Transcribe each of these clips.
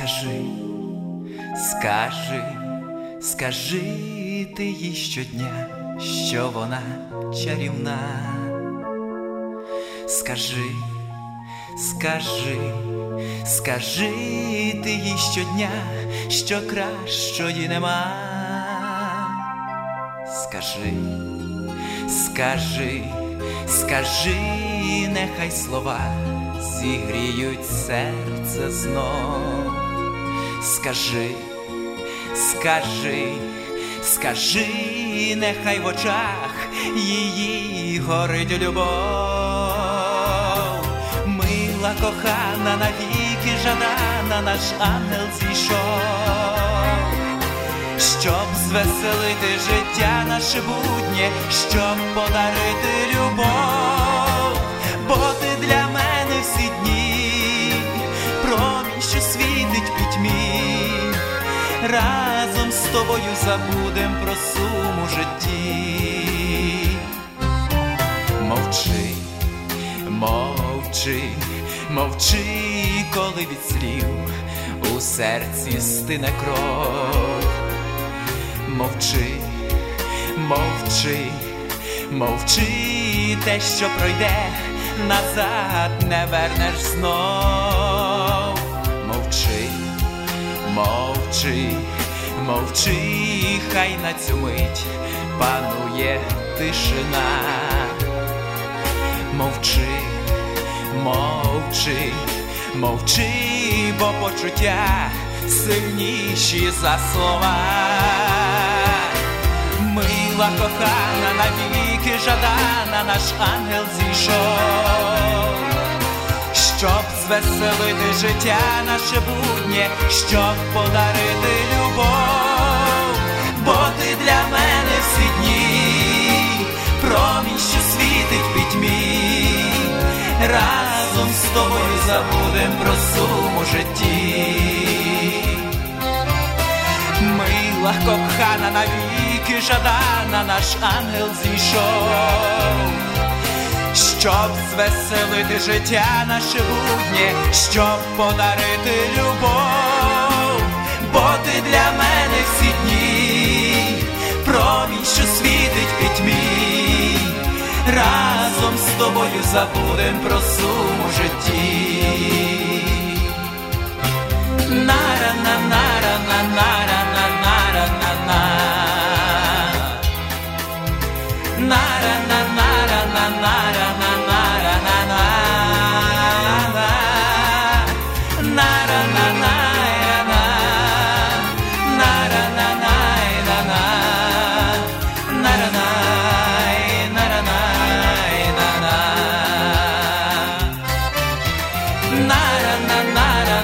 Скажи, скажи, скажи ти їй щодня, що вона чарівна. Скажи, скажи, скажи ти їй щодня, що кращої нема. Скажи, скажи, скажи, нехай слова зігріють серце знов. Скажи, скажи, скажи, нехай в очах її горить любов. Мила, кохана, навіки жадана, наш ангел зійшов, щоб звеселити життя наше буднє, щоб подарити любов. Бо ти для мене всі дні промінь, що світить в пітьмі. Разом з тобою забудем про сум у житті. Мовчи, мовчи, мовчи, коли від слів у серці стине кров. Мовчи, мовчи, мовчи, те, що пройде, назад не вернеш знов. Мовчи, мовчи, мовчи, хай на цю мить панує тишина. Мовчи, мовчи, мовчи, бо почуття сильніші за слова. Мила, кохана, навіки жадана, наш ангел зійшов, щоб звеселити життя наше буднє, щоб подарити любов. Бо ти для мене всі дні промінь, що світить в пітьмі. Разом з тобою забудем про сум у житті. Мила, кохана, навіки жадана, наш ангел зійшов, щоб звеселити життя наше буднє, щоб подарити любов. Бо ти для мене всі дні промінь, що світить в пітьмі. Разом з тобою забудем про сум у житті.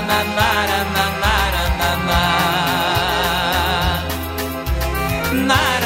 На